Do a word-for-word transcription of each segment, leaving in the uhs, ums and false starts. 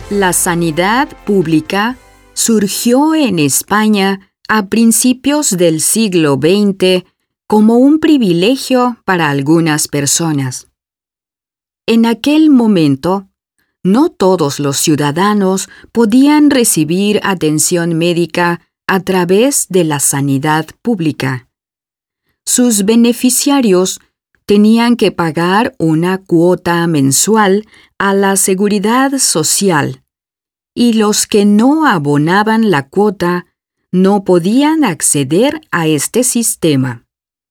La sanidad pública surgió en España a principios del siglo veinte como un privilegio para algunas personas. En aquel momento, no todos los ciudadanos podían recibir atención médica a través de la sanidad pública. Sus beneficiarios tenían que pagar una cuota mensual a la seguridad social, y los que no abonaban la cuota no podían acceder a este sistema.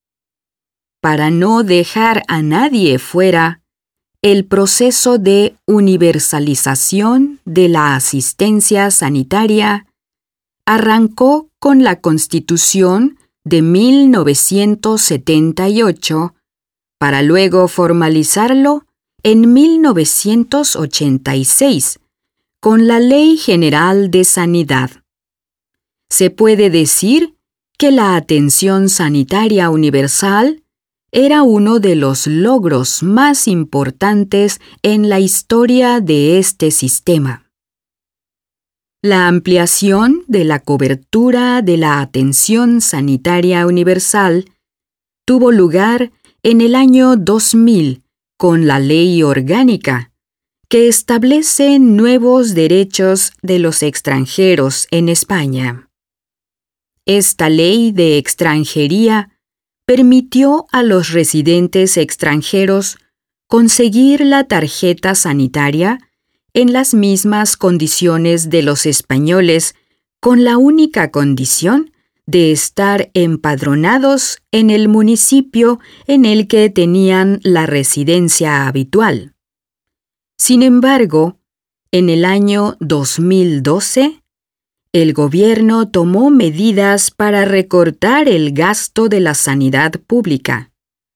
Para no dejar a nadie fuera, el proceso de universalización de la asistencia sanitaria arrancó con la Constitución de mil novecientos setenta y ocho para luego formalizarlo en mil novecientos ochenta y seis con la Ley General de Sanidad. Se puede decir que la atención sanitaria universal era uno de los logros más importantes en la historia de este sistema. La ampliación de la cobertura de la atención sanitaria universal tuvo lugar en el año dos mil con la Ley Orgánica, que establece nuevos derechos de los extranjeros en España. Esta ley de extranjería permitió a los residentes extranjeros conseguir la tarjeta sanitaria en las mismas condiciones de los españoles, con la única condición de estar empadronados en el municipio en el que tenían la residencia habitual. Sin embargo, en el año dos mil doce, el gobierno tomó medidas para recortar el gasto de la sanidad pública.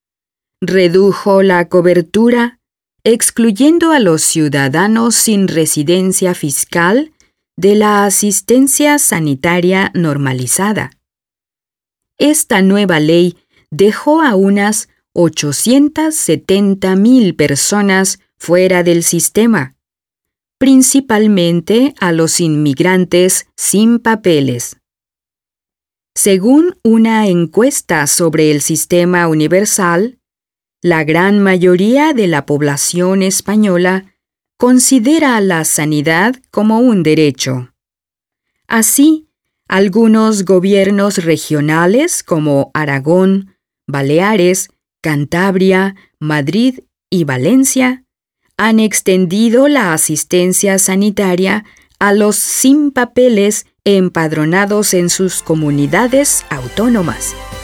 Redujo la cobertura, excluyendo a los ciudadanos sin residencia fiscal de la asistencia sanitaria normalizada. Esta nueva ley dejó a unas ochocientas setenta mil personas fuera del sistema, principalmente a los inmigrantes sin papeles. Según una encuesta sobre el sistema universal, la gran mayoría de la población española considera la sanidad como un derecho. Así, algunos gobiernos regionales como Aragón, Baleares, Cantabria, Madrid y Valencia han extendido la asistencia sanitaria a los sin papeles empadronados en sus comunidades autónomas.